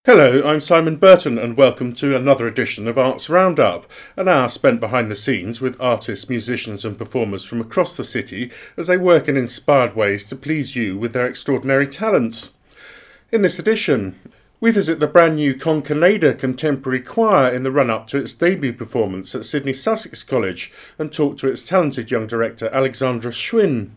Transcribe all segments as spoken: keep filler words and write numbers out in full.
Hello, I'm Simon Burton and welcome to another edition of Arts Roundup, an hour spent behind the scenes with artists, musicians and performers from across the city as they work in inspired ways to please you with their extraordinary talents. In this edition, we visit the brand new Concanada Contemporary Choir in the run-up to its debut performance at Sydney Sussex College and talk to its talented young director Alexandra Schwinn.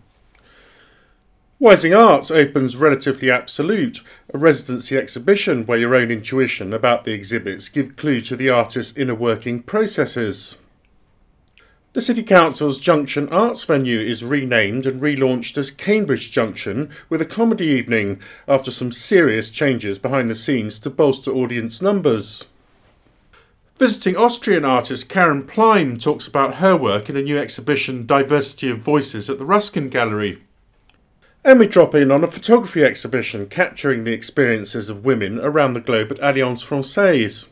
Wising Arts opens Relatively Absolute, a residency exhibition where your own intuition about the exhibits give clue to the artist's inner working processes. The City Council's Junction Arts venue is renamed and relaunched as Cambridge Junction with a comedy evening after some serious changes behind the scenes to bolster audience numbers. Visiting Austrian artist Karen Plein talks about her work in a new exhibition Diversity of Voices at the Ruskin Gallery. And we drop in on a photography exhibition capturing the experiences of women around the globe at Alliance Francaise.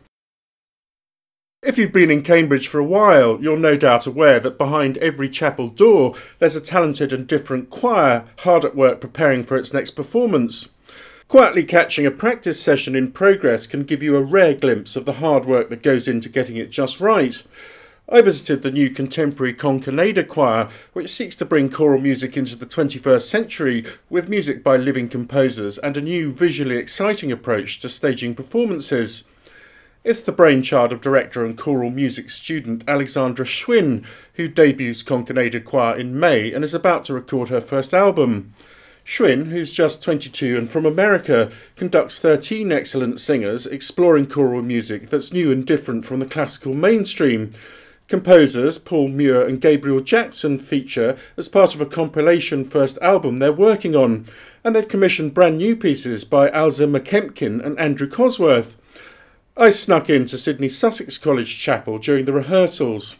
If you've been in Cambridge for a while, you're no doubt aware that behind every chapel door there's a talented and different choir hard at work preparing for its next performance. Quietly catching a practice session in progress can give you a rare glimpse of the hard work that goes into getting it just right. I visited the new contemporary Concanada Choir, which seeks to bring choral music into the twenty-first century with music by living composers and a new visually exciting approach to staging performances. It's the brainchild of director and choral music student Alexandra Schwinn, who debuts Concanada Choir in May and is about to record her first album. Schwinn, who's just twenty-two and from America, conducts thirteen excellent singers exploring choral music that's new and different from the classical mainstream. Composers Paul Muir and Gabriel Jackson feature as part of a compilation first album they're working on, and they've commissioned brand new pieces by Alza McKempkin and Andrew Cosworth. I snuck into Sydney Sussex College Chapel during the rehearsals.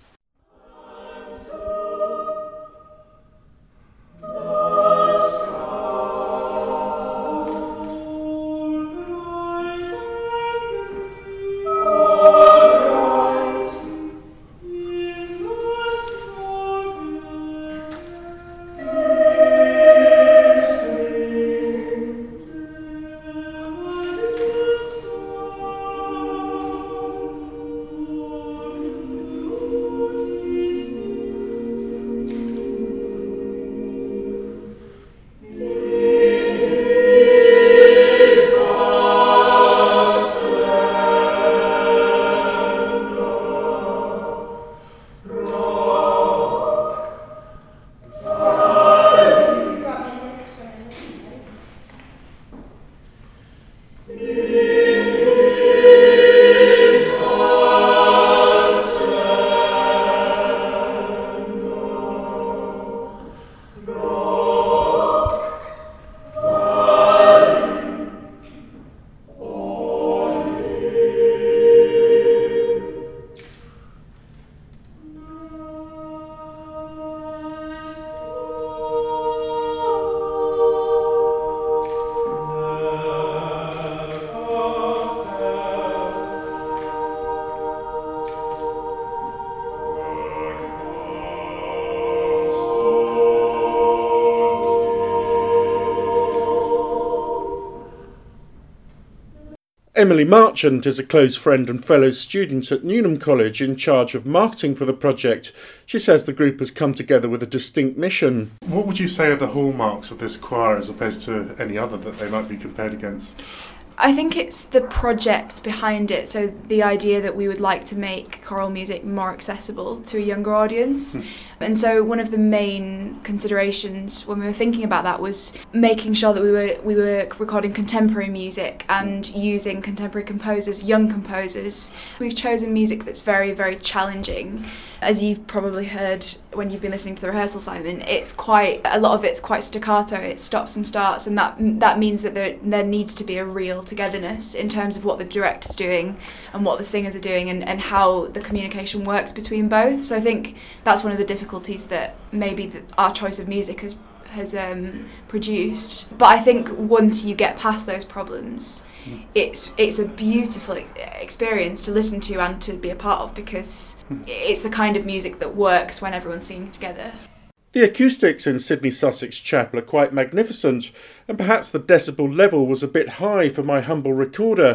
Emily Marchant is a close friend and fellow student at Newnham College in charge of marketing for the project. She says the group has come together with a distinct mission. What would you say are the hallmarks of this choir as opposed to any other that they might be compared against? I think it's the project behind it, so the idea that we would like to make choral music more accessible to a younger audience. Mm. And so one of the main considerations when we were thinking about that was making sure that we were we were recording contemporary music and using contemporary composers, young composers. We've chosen music that's very, very challenging. As you've probably heard when you've been listening to the rehearsal, Simon, it's quite, a lot of it's quite staccato, it stops and starts, and that that means that there, there needs to be a real togetherness in terms of what the director's doing and what the singers are doing and, and how the communication works between both. So I think that's one of the difficulties that maybe the, our choice of music has has um, produced. But I think once you get past those problems, mm. it's it's a beautiful experience to listen to and to be a part of, because mm. it's the kind of music that works when everyone's singing together. The acoustics in Sydney Sussex Chapel are quite magnificent, and perhaps the decibel level was a bit high for my humble recorder,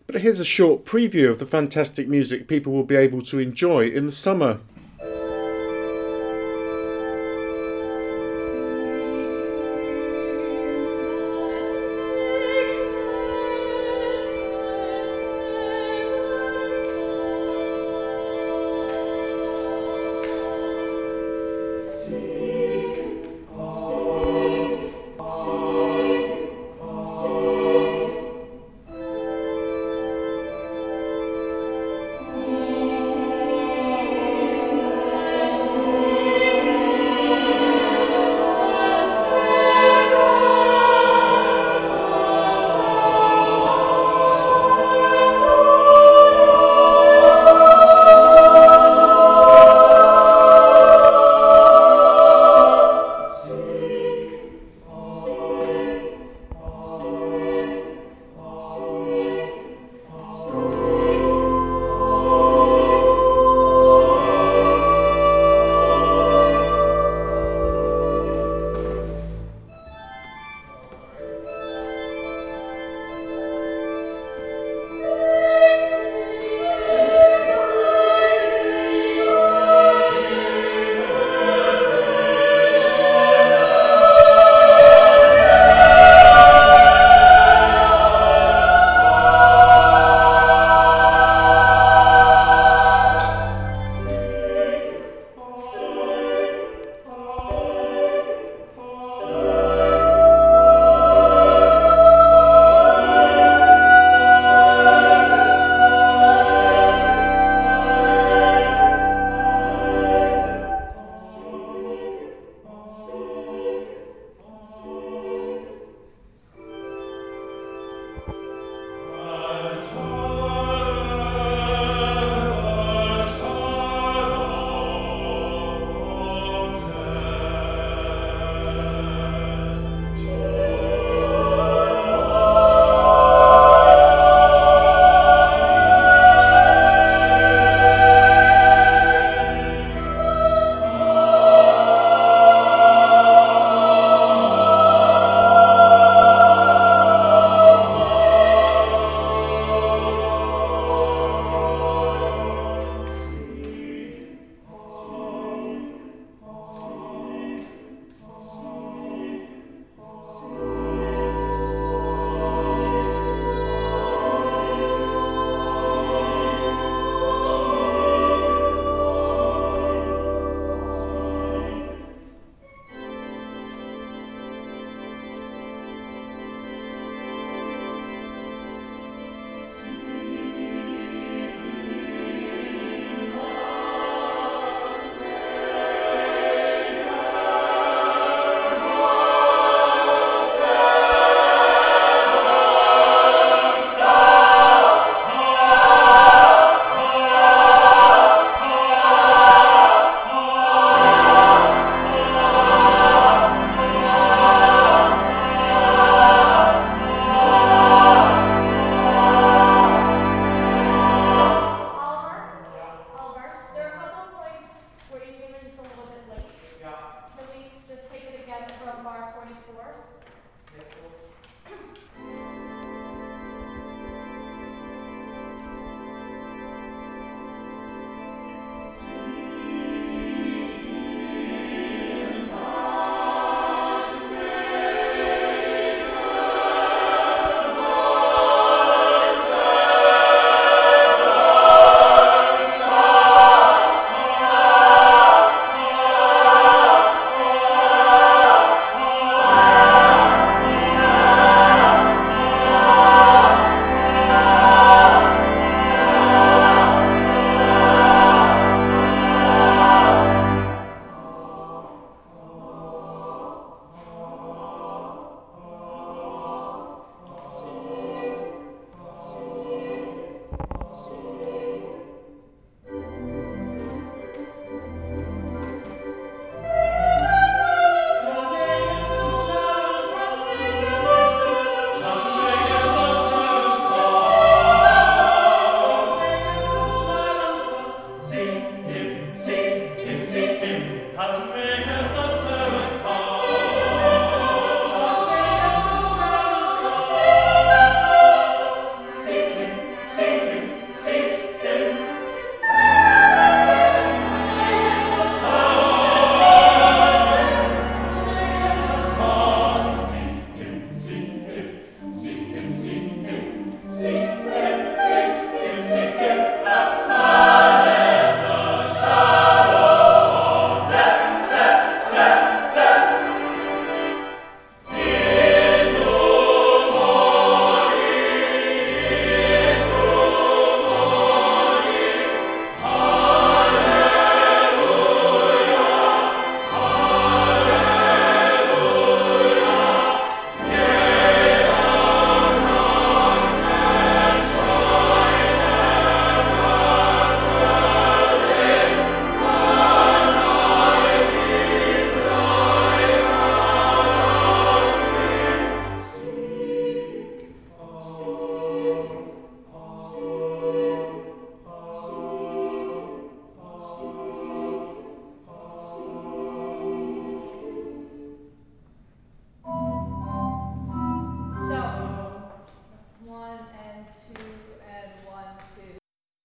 But here's a short preview of the fantastic music people will be able to enjoy in the summer.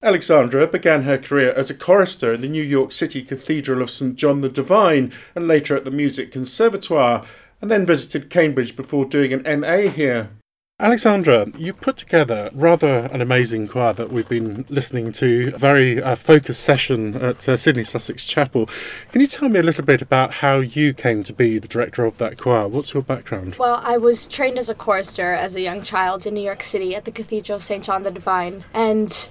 Alexandra began her career as a chorister in the New York City Cathedral of Saint John the Divine and later at the Music Conservatoire, and then visited Cambridge before doing an M A here. Alexandra, you put together rather an amazing choir that we've been listening to, a very uh, focused session at uh, Sydney Sussex Chapel. Can you tell me a little bit about how you came to be the director of that choir? What's your background? Well, I was trained as a chorister as a young child in New York City at the Cathedral of Saint John the Divine, and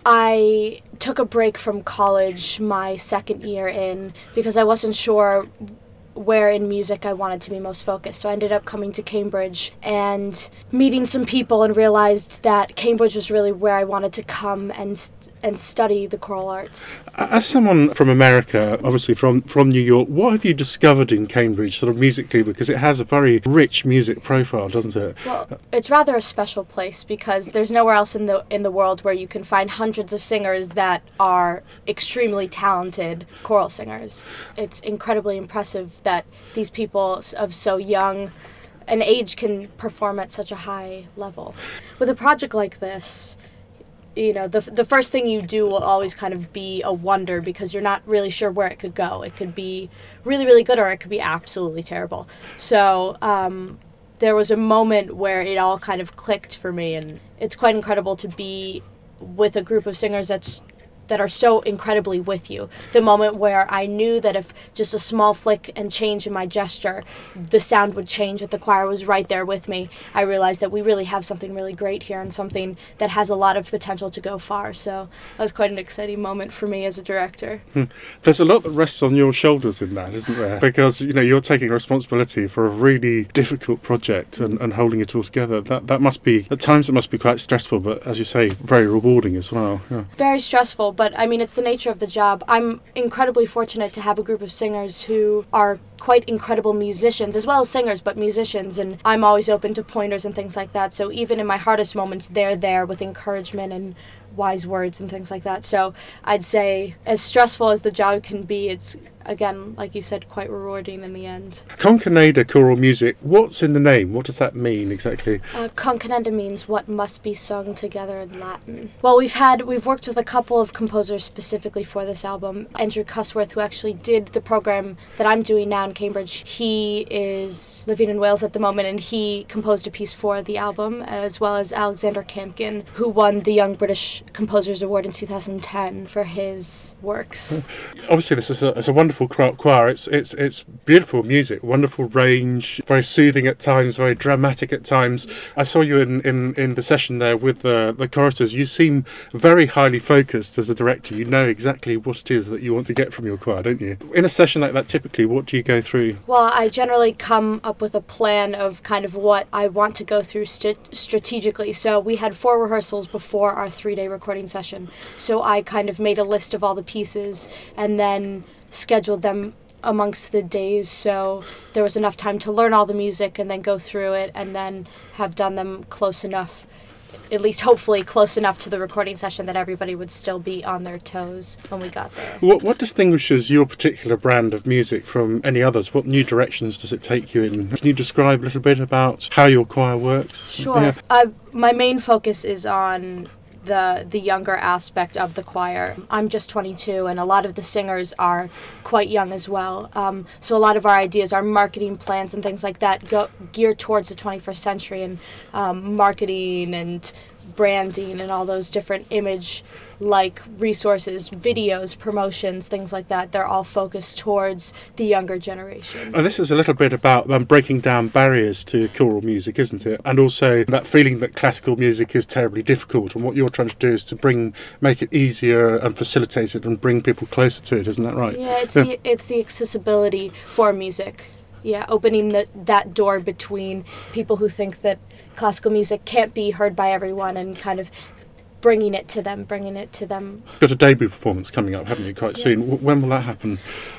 I took a break from college my second year in because I wasn't sure where in music I wanted to be most focused. So I ended up coming to Cambridge and meeting some people and realized that Cambridge was really where I wanted to come and and study the choral arts. As someone from America, obviously from, from New York, what have you discovered in Cambridge, sort of musically? Because it has a very rich music profile, doesn't it? Well, it's rather a special place because there's nowhere else in the in the world where you can find hundreds of singers that are extremely talented choral singers. It's incredibly impressive that these people of so young an age can perform at such a high level. With a project like this, you know, the the first thing you do will always kind of be a wonder because you're not really sure where it could go. It could be really, really good or it could be absolutely terrible. So um, there was a moment where it all kind of clicked for me, and it's quite incredible to be with a group of singers that's that are so incredibly with you. The moment where I knew that if just a small flick and change in my gesture, the sound would change, that the choir was right there with me. I realized that we really have something really great here and something that has a lot of potential to go far. So that was quite an exciting moment for me as a director. Hmm. There's a lot that rests on your shoulders in that, isn't there? Because, you know, you're taking responsibility for a really difficult project and, and holding it all together. That that must be, at times it must be quite stressful, but as you say, very rewarding as well. Yeah. Very stressful, but I mean, it's the nature of the job. I'm incredibly fortunate to have a group of singers who are quite incredible musicians, as well as singers, but musicians, and I'm always open to pointers and things like that. So even in my hardest moments, they're there with encouragement and wise words and things like that. So I'd say, as stressful as the job can be, it's, again, like you said, quite rewarding in the end. Concaneda choral music, what's in the name? What does that mean exactly? Uh, Concaneda means what must be sung together in Latin. Well, we've had, we've worked with a couple of composers specifically for this album. Andrew Cusworth, who actually did the program that I'm doing now in Cambridge, he is living in Wales at the moment, and he composed a piece for the album, as well as Alexander Campkin, who won the Young British Composers Award in two thousand ten for his works. Obviously, this is a, it's a wonderful choir. It's it's it's beautiful music, wonderful range, very soothing at times, very dramatic at times. I saw you in, in, in the session there with the the choristers. You seem very highly focused as a director. You know exactly what it is that you want to get from your choir, don't you? In a session like that, typically, what do you go through? Well, I generally come up with a plan of kind of what I want to go through st- strategically. So we had four rehearsals before our three-day recording session. So I kind of made a list of all the pieces and then scheduled them amongst the days, so there was enough time to learn all the music and then go through it and then have done them close enough, at least hopefully close enough to the recording session that everybody would still be on their toes when we got there. What what distinguishes your particular brand of music from any others? What new directions does it take you in? Can you describe a little bit about how your choir works? Sure. Yeah. Uh, my main focus is on the the younger aspect of the choir. I'm just twenty-two, and a lot of the singers are quite young as well. Um, so a lot of our ideas, our marketing plans and things like that, go geared towards the twenty-first century and um, marketing and branding and all those different image like resources, videos, promotions, things like that. They're all focused towards the younger generation. And this is a little bit about um, breaking down barriers to choral music, isn't it? And also that feeling that classical music is terribly difficult, and what you're trying to do is to bring, make it easier and facilitate it and bring people closer to it, isn't that right? Yeah, it's yeah. the it's the accessibility for music. Yeah, opening the, that door between people who think that classical music can't be heard by everyone and kind of bringing it to them, bringing it to them. You've got a debut performance coming up, haven't you, quite yeah. soon? W- when will that happen?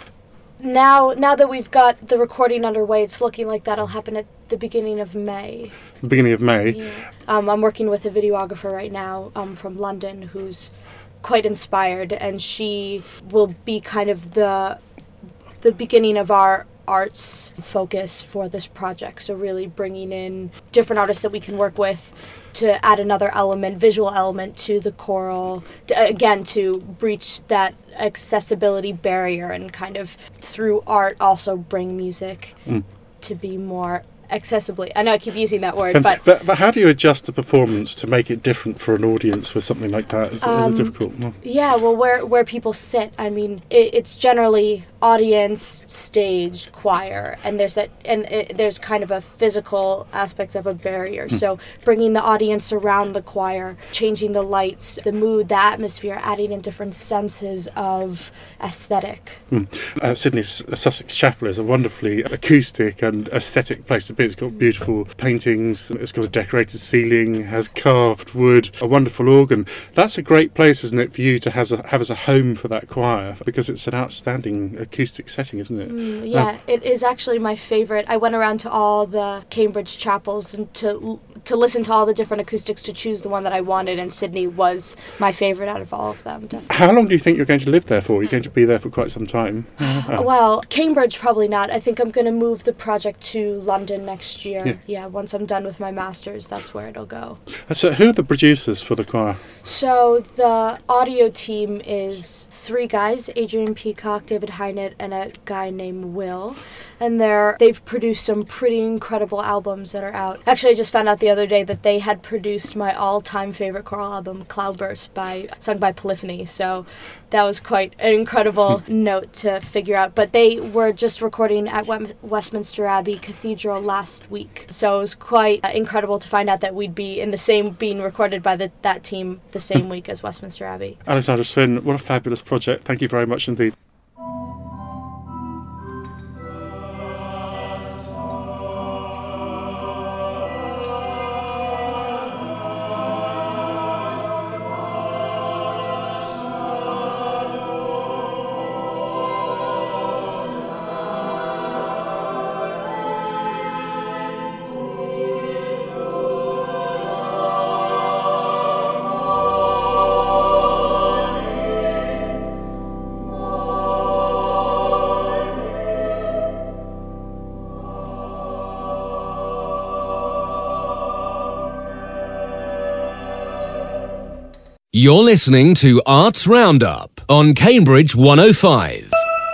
Now now that we've got the recording underway, it's looking like that'll happen at the beginning of May. The beginning of May? Yeah. Um, I'm working with a videographer right now um, from London who's quite inspired, and she will be kind of the the beginning of our arts focus for this project. So really bringing in different artists that we can work with to add another element, visual element to the choral, to, again, to breach that accessibility barrier and kind of through art also bring music mm. to be more accessibly. I know I keep using that word, um, but, but... But how do you adjust the performance to make it different for an audience with something like that? Is, um, is it difficult? No. Yeah, well, where, where people sit, I mean, it, it's generally audience, stage, choir, and there's that, and it, there's kind of a physical aspect of a barrier. Mm. So bringing the audience around the choir, changing the lights, the mood, the atmosphere, adding in different senses of aesthetic. Mm. Uh, Sydney's Sussex Chapel is a wonderfully acoustic and aesthetic place to be. It's got beautiful paintings, it's got a decorated ceiling, has carved wood, a wonderful organ. That's a great place, isn't it, for you to has a, have as a home for that choir, because it's an outstanding acoustic setting, isn't it? Mm, yeah, um, it is actually my favourite. I went around to all the Cambridge chapels and to to listen to all the different acoustics to choose the one that I wanted, and Sydney was my favourite out of all of them, definitely. How long do you think you're going to live there for? You're going to be there for quite some time. Oh. Well, Cambridge probably not. I think I'm going to move the project to London next year. Yeah. yeah, once I'm done with my master's, that's where it'll go. So who are the producers for the choir? So the audio team is three guys, Adrian Peacock, David Hynett, and a guy named Will. And they're, they've produced some pretty incredible albums that are out. Actually, I just found out the other day that they had produced my all-time favorite choral album, Cloudburst, by sung by Polyphony. So that was quite an incredible note to figure out. But they were just recording at Westminster Abbey Cathedral last week. So it was quite uh, incredible to find out that we'd be in the same, being recorded by the, that team the same week as Westminster Abbey. Alexandra Svinn, what a fabulous project. Thank you very much indeed. You're listening to Arts Roundup on Cambridge one oh five.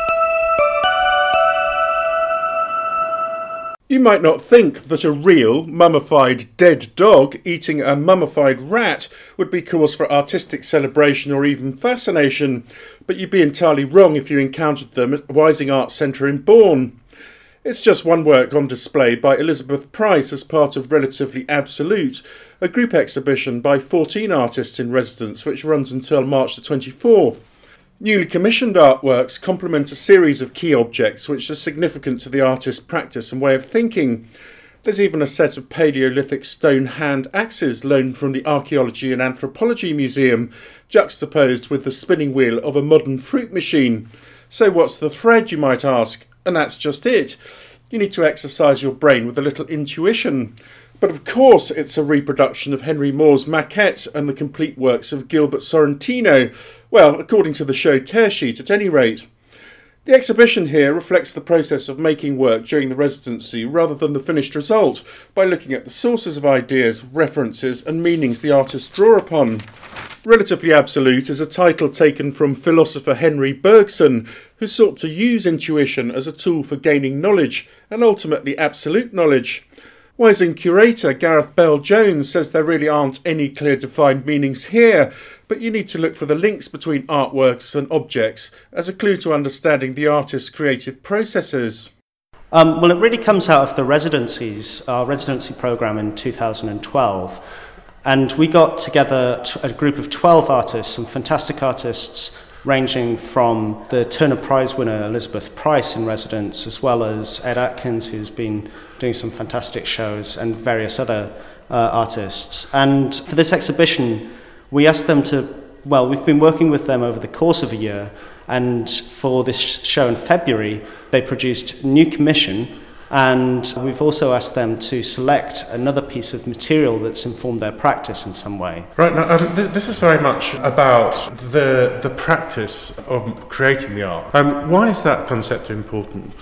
You might not think that a real, mummified dead dog eating a mummified rat would be cause for artistic celebration or even fascination, but you'd be entirely wrong if you encountered them at Wising Arts Centre in Bourne. It's just one work on display by Elizabeth Price as part of Relatively Absolute, a group exhibition by fourteen artists in residence which runs until March the twenty-fourth. Newly commissioned artworks complement a series of key objects which are significant to the artist's practice and way of thinking. There's even a set of Paleolithic stone hand axes loaned from the Archaeology and Anthropology Museum, juxtaposed with the spinning wheel of a modern fruit machine. So what's the thread, you might ask? And that's just it. You need to exercise your brain with a little intuition. But of course it's a reproduction of Henry Moore's maquette and the complete works of Gilbert Sorrentino. Well, according to the show tear sheet at any rate. The exhibition here reflects the process of making work during the residency rather than the finished result, by looking at the sources of ideas, references and meanings the artists draw upon. Relatively Absolute is a title taken from philosopher Henry Bergson, who sought to use intuition as a tool for gaining knowledge, and ultimately absolute knowledge. Wising curator Gareth Bell-Jones says there really aren't any clear defined meanings here, but you need to look for the links between artworks and objects as a clue to understanding the artist's creative processes. Um, well, it really comes out of the residencies, our residency programme in two thousand twelve. And we got together a group of twelve artists, some fantastic artists, ranging from the Turner Prize winner Elizabeth Price in residence, as well as Ed Atkins, who's been doing some fantastic shows, and various other uh, artists. And for this exhibition, we asked them to, well, we've been working with them over the course of a year, and for this show in February, they produced a new commission, and we've also asked them to select another piece of material that's informed their practice in some way. Right, now um, th- this is very much about the the practice of creating the art. Um, why is that concept important?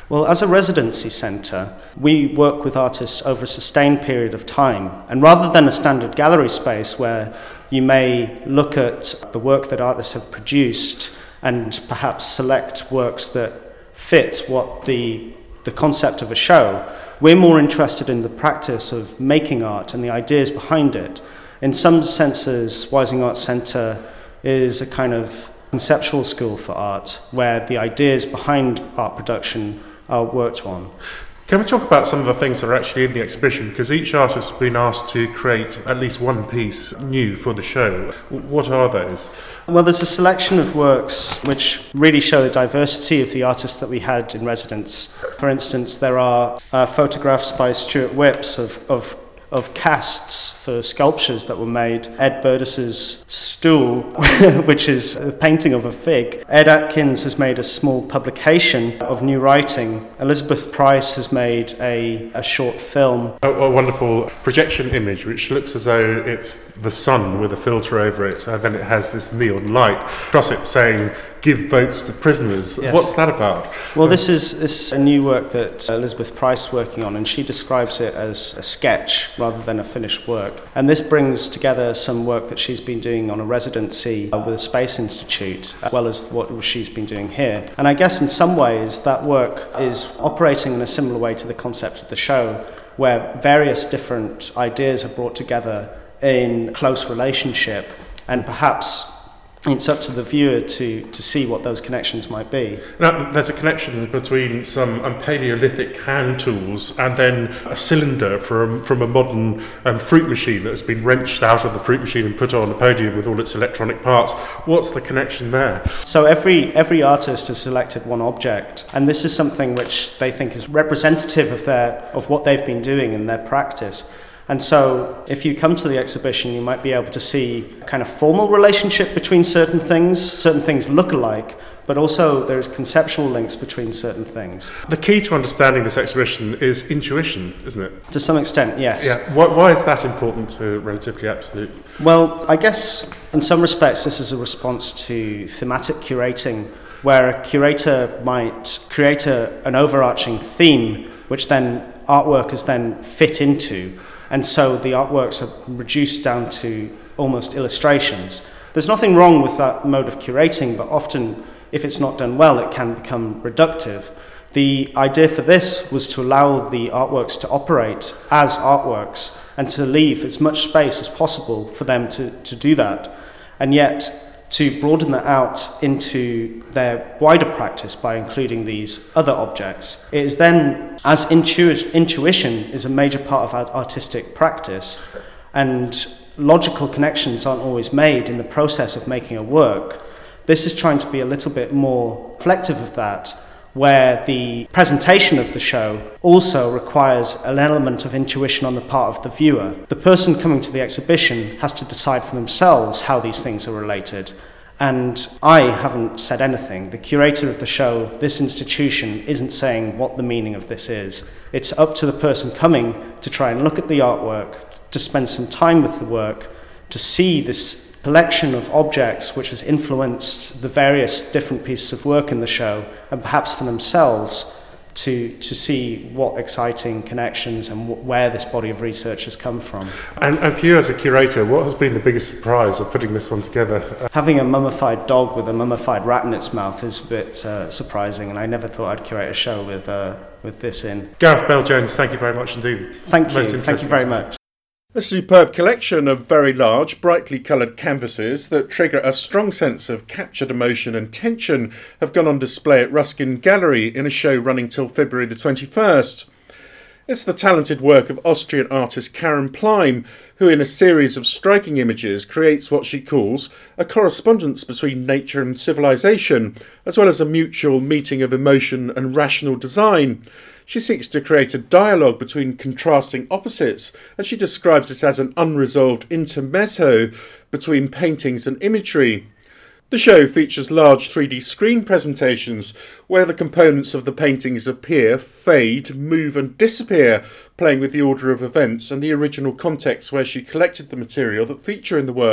Well, as a residency centre, we work with artists over a sustained period of time. And rather than a standard gallery space where you may look at the work that artists have produced and perhaps select works that fit what the, the concept of a show, we're more interested in the practice of making art and the ideas behind it. In some senses, Wysing Arts Centre is a kind of conceptual school for art, where the ideas behind art production are worked on. Can we talk about some of the things that are actually in the exhibition? Because each artist has been asked to create at least one piece new for the show. What are those? Well, there's a selection of works which really show the diversity of the artists that we had in residence. For instance, there are uh, photographs by Stuart Whipps of, of of casts for sculptures that were made. Ed Burdis's stool, which is a painting of a fig. Ed Atkins has made a small publication of new writing. Elizabeth Price has made a, a short film. A, a wonderful projection image which looks as though it's the sun with a filter over it, and then it has this neon light across it saying, "Give votes to prisoners." Yes. What's that about? Well, this is, this is a new work that Elizabeth Price is working on, and she describes it as a sketch rather than a finished work. And this brings together some work that she's been doing on a residency with the Space Institute, as well as what she's been doing here. And I guess in some ways that work is operating in a similar way to the concept of the show, where various different ideas are brought together in close relationship, and perhaps it's up to the viewer to, to see what those connections might be. Now, there's a connection between some um, Paleolithic hand tools and then a cylinder from, from a modern um, fruit machine that has been wrenched out of the fruit machine and put on a podium with all its electronic parts. What's the connection there? So every every artist has selected one object, and this is something which they think is representative of their of what they've been doing in their practice. And so if you come to the exhibition, you might be able to see a kind of formal relationship between certain things. Certain things look alike, but also there's conceptual links between certain things. The key to understanding this exhibition is intuition, isn't it? To some extent, yes. Yeah. Why, why is that important to Relatively Absolute? Well, I guess in some respects this is a response to thematic curating, where a curator might create a, an overarching theme, which then artwork is then fit into. And so the artworks are reduced down to almost illustrations. There's nothing wrong with that mode of curating, but often, if it's not done well, it can become reductive. The idea for this was to allow the artworks to operate as artworks and to leave as much space as possible for them to, to do that, and yet to broaden that out into their wider practice by including these other objects. It is then, as intu- intuition is a major part of our artistic practice, and logical connections aren't always made in the process of making a work, this is trying to be a little bit more reflective of that, where the presentation of the show also requires an element of intuition on the part of the viewer. The person coming to the exhibition has to decide for themselves how these things are related. And I haven't said anything. The curator of the show, this institution, isn't saying what the meaning of this is. It's up to the person coming to try and look at the artwork, to spend some time with the work, to see this collection of objects which has influenced the various different pieces of work in the show, and perhaps for themselves to to see what exciting connections and w- where this body of research has come from. And, and for you as a curator, what has been the biggest surprise of putting this one together? Having a mummified dog with a mummified rat in its mouth is a bit uh, surprising, and I never thought I'd curate a show with uh, with this in. Gareth Bell-Jones, thank you very much indeed. Thank you, thank you very much. A superb collection of very large, brightly coloured canvases that trigger a strong sense of captured emotion and tension have gone on display at Ruskin Gallery in a show running till February the twenty-first. It's the talented work of Austrian artist Karen Pleim, who in a series of striking images creates what she calls a correspondence between nature and civilization, as well as a mutual meeting of emotion and rational design. She seeks to create a dialogue between contrasting opposites, and she describes it as an unresolved intermezzo between paintings and imagery. The show features large three D screen presentations where the components of the paintings appear, fade, move and disappear, playing with the order of events and the original context where she collected the material that feature in the work.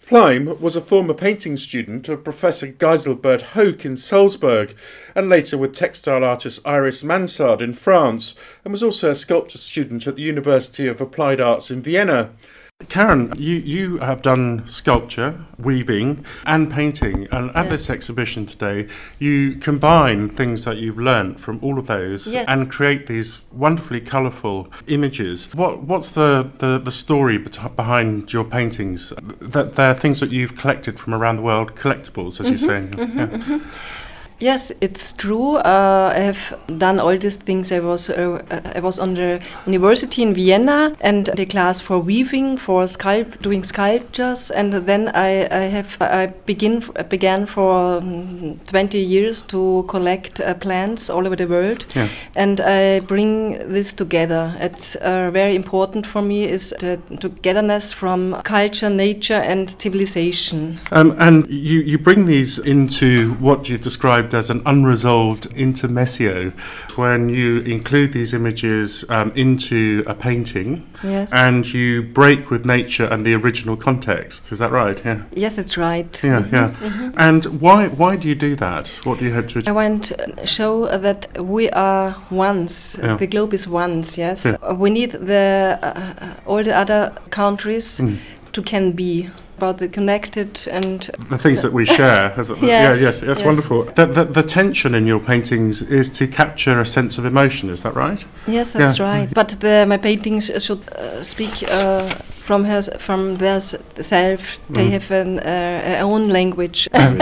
Pleim was a former painting student of Professor Geiselbert Hoek in Salzburg, and later with textile artist Iris Mansard in France, and was also a sculpture student at the University of Applied Arts in Vienna. Karen, you, you have done sculpture, weaving and painting, and at yes. this exhibition today you combine things that you've learnt from all of those yes. and create these wonderfully colourful images. What What's the, the, the story bet- behind your paintings? That they're things that you've collected from around the world, collectibles, as mm-hmm, you're saying. Mm-hmm, yeah. mm-hmm. Yes, it's true. Uh, I have done all these things. I was uh, I was on the university in Vienna and the class for weaving, for sculpt, doing sculptures, and then I, I have I begin began for um, twenty years to collect uh, plants all over the world, yeah. and I bring this together. It's uh, very important for me is the togetherness from culture, nature, and civilization. Um, and you, you bring these into what you've described as an unresolved intermezzo, when you include these images um, into a painting, yes. and you break with nature and the original context. Is that right? Yeah. Yes, that's right. Yeah, mm-hmm, yeah. Mm-hmm. And why why do you do that? What do you hope to achieve? I want to show that we are once. Yeah. The globe is once. Yes. Yeah. We need the uh, all the other countries Mm. to can be. About the connected and The things that we share. As yes, yeah, yes, that's yes. wonderful. The, the, the tension in your paintings is to capture a sense of emotion, is that right? Yes, that's Yeah. right. But the, my paintings should uh, speak uh, from her, from their s- self. They Mm. have an uh, own language. and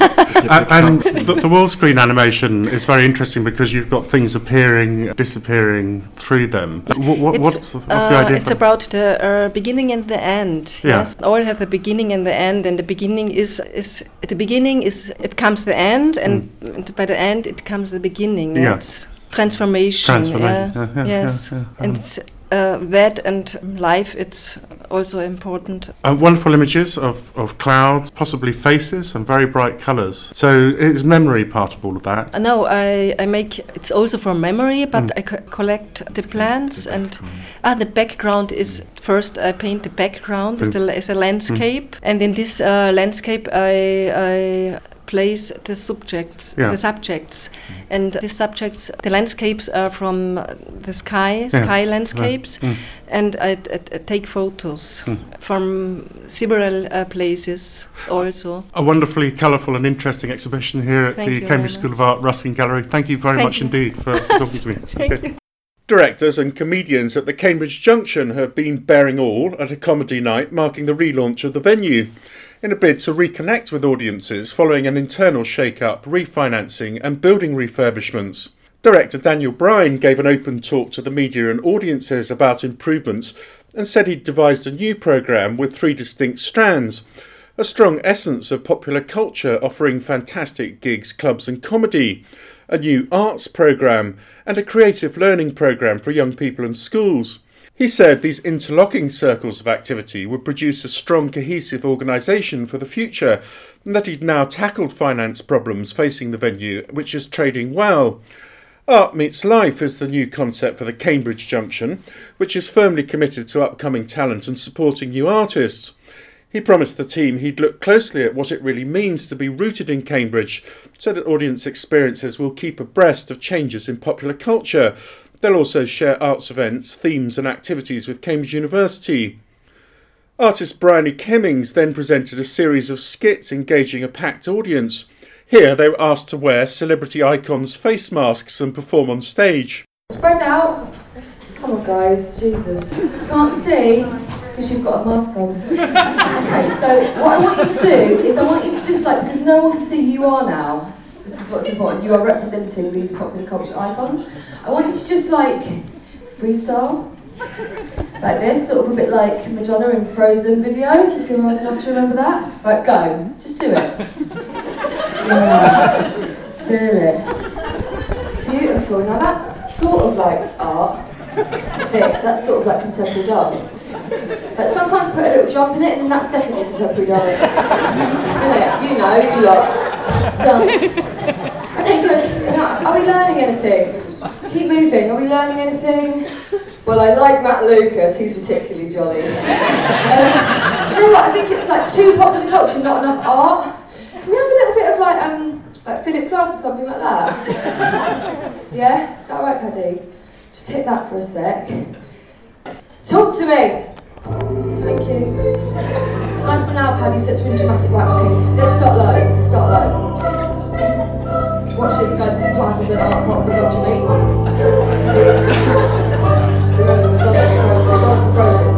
and the, the wall screen animation is very interesting because you've got things appearing, disappearing through them. What, what, It's, what's, the- what's the uh, idea? It's for- about the uh, beginning and the end. Yeah. Yes, all have the beginning and the end, and the beginning is is at the beginning is it comes the end, and mm. by the end it comes the beginning. Yeah. It's transformation. Transformation, yeah. yeah, yeah, yes, yeah, yeah. and it's, uh, that and life. It's also important. Uh, wonderful images of, of clouds, possibly faces, and very bright colours. So is memory part of all of that? Uh, no, I, I make it's also for memory, but Mm. I co- collect the plants and ah the background is first I paint the background is Mm. the is a landscape, and in this uh, landscape I I place the subjects Yeah. the subjects, and the subjects the landscapes are from uh, the sky sky landscapes, Mm. and I, I, I take photos Mm. from several uh, places also. A wonderfully colourful and interesting exhibition here at Thank the you very Cambridge School much. of Art Ruskin Gallery. Thank you very Thank much you. indeed for talking to me. Thank Okay. you. Directors and comedians at the Cambridge Junction have been bearing all at a comedy night marking the relaunch of the venue, in a bid to reconnect with audiences following an internal shake-up, refinancing and building refurbishments. Director Daniel Bryan gave an open talk to the media and audiences about improvements and said he'd devised a new programme with three distinct strands: a strong essence of popular culture offering fantastic gigs, clubs and comedy, a new arts programme, and a creative learning programme for young people and schools. He said these interlocking circles of activity would produce a strong, cohesive organisation for the future, and that he'd now tackled finance problems facing the venue, which is trading well. Art Meets Life is the new concept for the Cambridge Junction, which is firmly committed to upcoming talent and supporting new artists. He promised the team he'd look closely at what it really means to be rooted in Cambridge, so that audience experiences will keep abreast of changes in popular culture. They'll also share arts events, themes and activities with Cambridge University. Artist Bryony Hemmings then presented a series of skits engaging a packed audience. Here they were asked to wear celebrity icons' face masks and perform on stage. Spread out. Come on guys, Jesus. Can't see? It's because you've got a mask on. Okay, so what I want you to do is I want you to just like, because no one can see who you are now. This is what's important. You are representing these popular culture icons. I want you to just like freestyle. Like this, sort of a bit like Madonna in Frozen video, if you're old enough to remember that. Right, go. Just do it. Yeah. Feel it. Beautiful. Now that's sort of like art. Vic, that's sort of like contemporary dance. Like sometimes put a little jump in it, and that's definitely contemporary dance. Isn't it? You know, you lot. Dance. Okay, good. Now, are we learning anything? Keep moving. Are we learning anything? Well, I like Matt Lucas. He's particularly jolly. Um, do you know know what? I think it's like too popular culture, not enough art. Can we have a little bit of like um like Philip Glass or something like that? Yeah, is that alright, Paddy? Just hit that for a sec. Talk to me. Thank you. Nice and loud, Paddy, so it's really dramatic. Right, okay. Let's start low. Let's start low. Watch this, guys. This is what happens when art pops the culture, mate. Remember, Madonna from Frozen. Madonna from Frozen.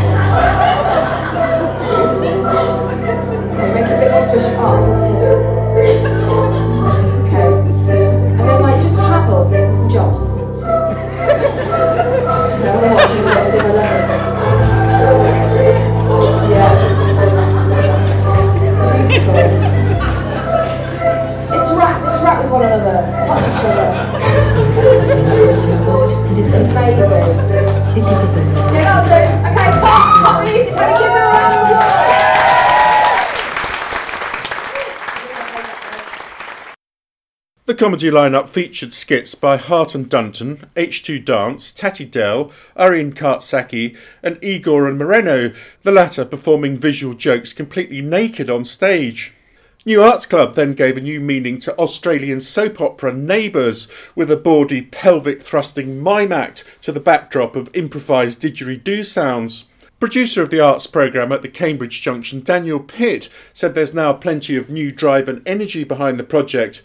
Okay, make it a bit more swish up. That's it. Okay. And then, like, just travel with some jumps. Okay, I want to watch you now, see if I learn anything. Yeah. It's musical. Interact, interact with one another. Touch each other. It's amazing. Yeah, that'll do. Okay, cut, cut the music. Can you give them a round of applause? The comedy lineup featured skits by Hart and Dunton, H two Dance, Tatty Dell, Arian Kartsaki and Igor and Moreno, the latter performing visual jokes completely naked on stage. New Arts Club then gave a new meaning to Australian soap opera Neighbours, with a bawdy pelvic-thrusting mime act to the backdrop of improvised didgeridoo sounds. Producer of the arts programme at the Cambridge Junction, Daniel Pitt, said there's now plenty of new drive and energy behind the project.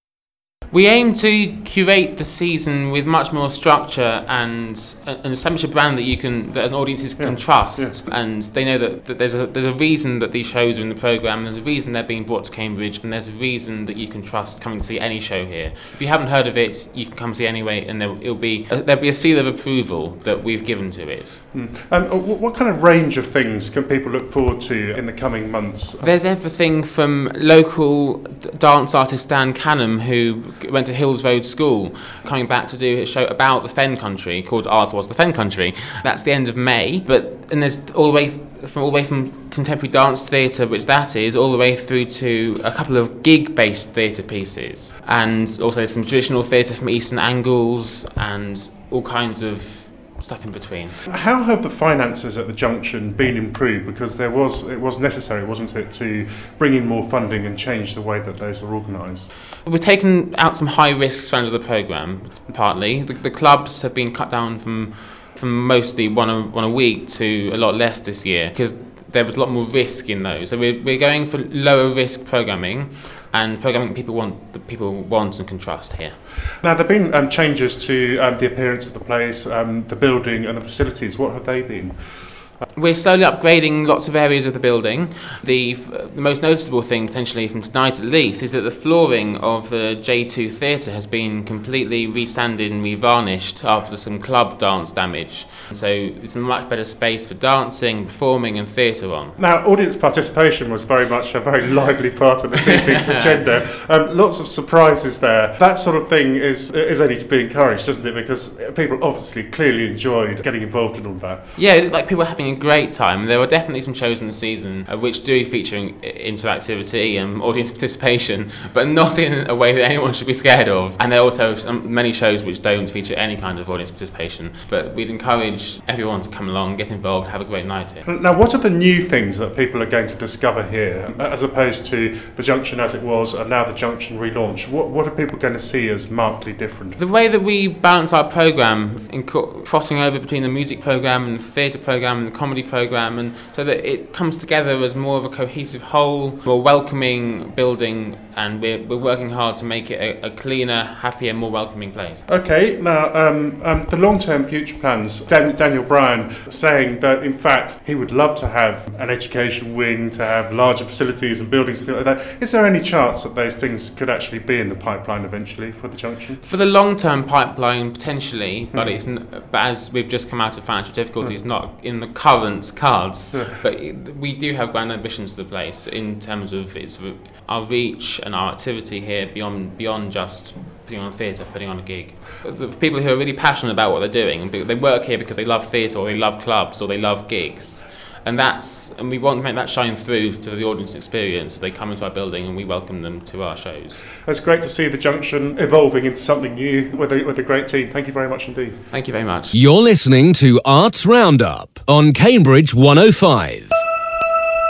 We aim to curate the season with much more structure and and establish a brand that you can, that as audiences can yeah. trust, yeah. and they know that, that there's a there's a reason that these shows are in the programme. There's a reason they're being brought to Cambridge, and there's a reason that you can trust coming to see any show here. If you haven't heard of it, you can come see anyway, and there it'll be a, there'll be a seal of approval that we've given to it. Mm. Um, what kind of range of things can people look forward to in the coming months? There's everything from local dance artist Dan Canham, who went to Hills Road School, coming back to do a show about the Fen Country called Ours Was the Fen Country. That's the end of May, but and there's all the way from all the way from contemporary dance theatre, which that is, all the way through to a couple of gig-based theatre pieces, and also there's some traditional theatre from Eastern Angles and all kinds of stuff in between. How have the finances at the Junction been improved? Because there was it was necessary, wasn't it, to bring in more funding and change the way that those are organised? We've taken out some high risk strands of the programme, partly. The, the clubs have been cut down from from mostly one a, one a week to a lot less this year, because there was a lot more risk in those. So we're, we're going for lower risk programming, and programming people want that people want and can trust here. Now, there have been um, changes to um, the appearance of the place, um, the building and the facilities. What have they been? We're slowly upgrading lots of areas of the building. The, f- the most noticeable thing, potentially from tonight at least, is that the flooring of the J two Theatre has been completely resanded and revarnished after some club dance damage. So it's a much better space for dancing, performing and theatre on. Now, audience participation was very much a very lively part of this evening's agenda. Um, lots of surprises there. That sort of thing is is only to be encouraged, isn't it? Because people obviously clearly enjoyed getting involved in all that. Yeah, like people having a great time. There were definitely some shows in the season uh, which do feature in- interactivity and audience participation, but not in a way that anyone should be scared of. And there are also some, many shows which don't feature any kind of audience participation. But we'd encourage everyone to come along, get involved, have a great night here. Now, what are the new things that people are going to discover here, as opposed to the Junction as it was and now the Junction relaunch? What, what are people going to see as markedly different? The way that we balance our programme, in co- crossing over between the music programme and the theatre programme and the comedy programme, and so that it comes together as more of a cohesive whole, more welcoming building, and we're, we're working hard to make it a, a cleaner, happier, more welcoming place. Okay, now um, um, the long-term future plans, Dan- Daniel Bryan saying that in fact he would love to have an education wing, to have larger facilities and buildings and things like that. Is there any chance that those things could actually be in the pipeline eventually for the Junction? For the long-term pipeline, potentially, but mm. it's n- but as we've just come out of financial difficulties, mm. not in the current cards. Yeah. But it, we do have grand ambitions for the place in terms of its our reach and our activity here beyond beyond just putting on a theatre, putting on a gig. The people who are really passionate about what they're doing, they work here because they love theatre or they love clubs or they love gigs. And that's and we want to make that shine through to the audience experience as they come into our building and we welcome them to our shows. It's great to see the Junction evolving into something new with a, with a great team. Thank you very much indeed. Thank you very much. You're listening to Arts Roundup on Cambridge one oh five.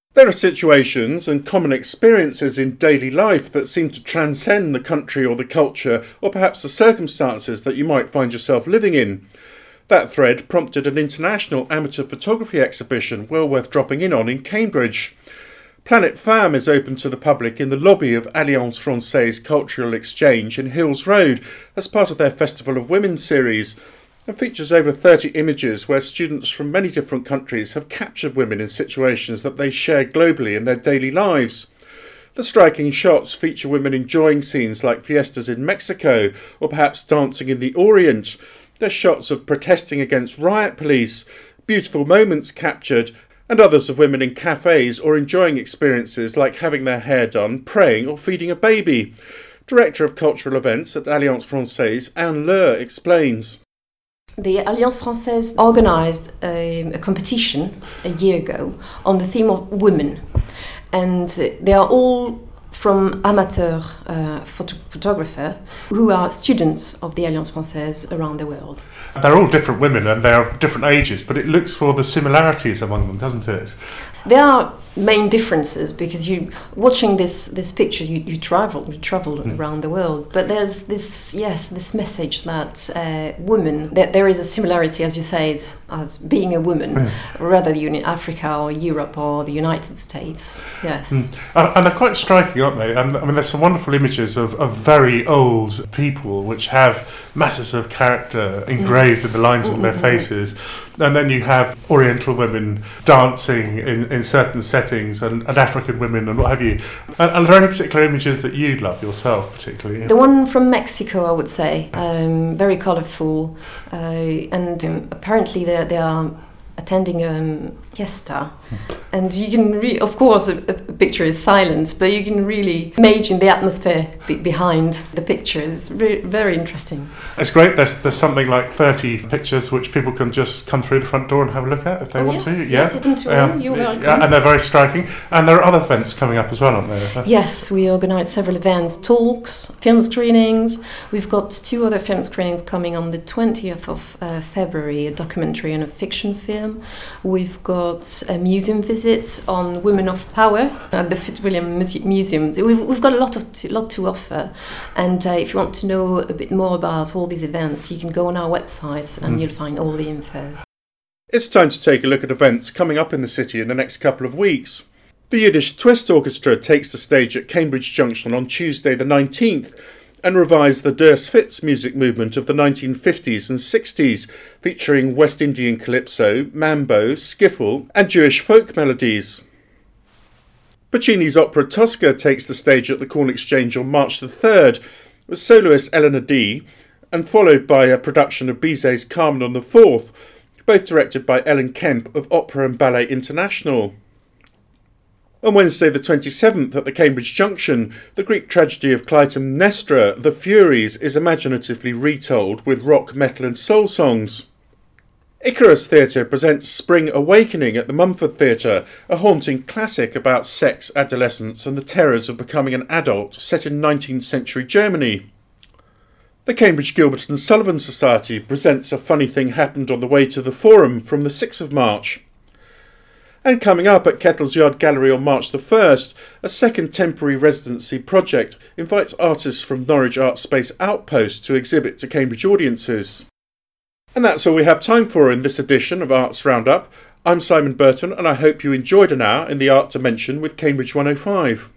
There are situations and common experiences in daily life that seem to transcend the country or the culture or perhaps the circumstances that you might find yourself living in. That thread prompted an international amateur photography exhibition well worth dropping in on in Cambridge. Planet Femme is open to the public in the lobby of Alliance Française Cultural Exchange in Hills Road as part of their Festival of Women series, and features over thirty images where students from many different countries have captured women in situations that they share globally in their daily lives. The striking shots feature women enjoying scenes like fiestas in Mexico or perhaps dancing in the Orient. There's shots of protesting against riot police, beautiful moments captured, and others of women in cafes or enjoying experiences like having their hair done, praying or feeding a baby. Director of Cultural Events at Alliance Française, Anne Leur, explains. The Alliance Française organised a, a competition a year ago on the theme of women, and they are all from amateur uh, photo- photographer who are students of the Alliance Française around the world. They're all different women and they're of different ages, but it looks for the similarities among them, doesn't it? There are main differences because you watching this this picture you, you travel you travel mm. around the world, but there's this yes this message that uh, women that there is a similarity, as you said, as being a woman, mm. rather than in Africa or Europe or the United States. Yes, mm. and, and they're quite striking, aren't they? And I mean, there's some wonderful images of, of very old people which have masses of character engraved mm. in the lines mm-hmm. of their faces, and then you have Oriental women dancing in, in certain settings and, and African women and what have you. And, and are there any particular images that you love yourself particularly? The one from Mexico, I would say, um, very colourful, uh, and um, apparently they they are attending a um, fiesta, and you can re- of course a, a picture is silent, but you can really imagine the atmosphere be- behind the picture. It's re- very interesting. It's great. There's there's something like thirty pictures which people can just come through the front door and have a look at if they oh, want yes, to. Yes, yeah, into um, you're welcome. Yeah, and they're very striking. And there are other events coming up as well, aren't there? Yes, we organise several events, talks, film screenings. We've got two other film screenings coming on the twentieth of uh, February, a documentary and a fiction film. We've got a museum visit on women of power at the Fitzwilliam Muse- Museum. We've, we've got a lot of t- lot to offer, and uh, if you want to know a bit more about all these events, you can go on our website and mm. you'll find all the info. It's time to take a look at events coming up in the city in the next couple of weeks. The Yiddish Twist Orchestra takes the stage at Cambridge Junction on Tuesday the nineteenth, and revise the Durs Fitz music movement of the nineteen fifties and sixties, featuring West Indian calypso, mambo, skiffle and Jewish folk melodies. Puccini's opera Tosca takes the stage at the Corn Exchange on March the third, with soloist Eleanor Dee, and followed by a production of Bizet's Carmen on the fourth, both directed by Ellen Kemp of Opera and Ballet International. On Wednesday the twenty-seventh at the Cambridge Junction, the Greek tragedy of Clytemnestra, The Furies, is imaginatively retold with rock, metal and soul songs. Icarus Theatre presents Spring Awakening at the Mumford Theatre, a haunting classic about sex, adolescence and the terrors of becoming an adult set in nineteenth century Germany. The Cambridge Gilbert and Sullivan Society presents A Funny Thing Happened on the Way to the Forum from the sixth of March. And coming up at Kettle's Yard Gallery on March the first, a second temporary residency project invites artists from Norwich Art Space Outpost to exhibit to Cambridge audiences. And that's all we have time for in this edition of Arts Roundup. I'm Simon Burton and I hope you enjoyed an hour in the art dimension with Cambridge one oh five.